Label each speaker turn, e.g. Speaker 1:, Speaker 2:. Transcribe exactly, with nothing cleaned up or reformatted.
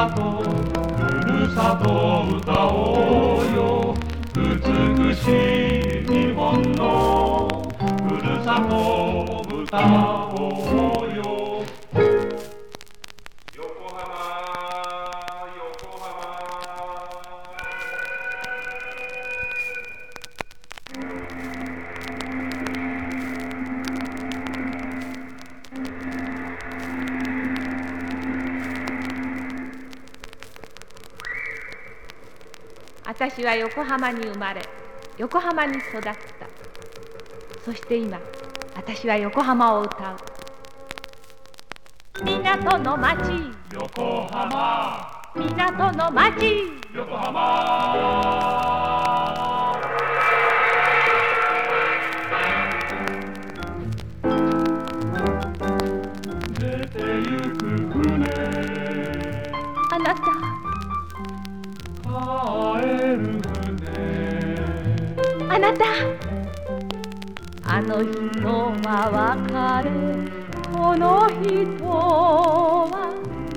Speaker 1: さとふるさと歌おうよ。美しい日本のふるさと歌おうよ。横浜横浜。
Speaker 2: 私は横浜に生まれ、横浜に育った。そして今、私は横浜を歌う。港の町
Speaker 1: 横浜、
Speaker 2: 港の町
Speaker 1: 横浜。出てゆく船、
Speaker 2: あなた
Speaker 1: 帰る船、
Speaker 2: あなたあの人は別れ、この人は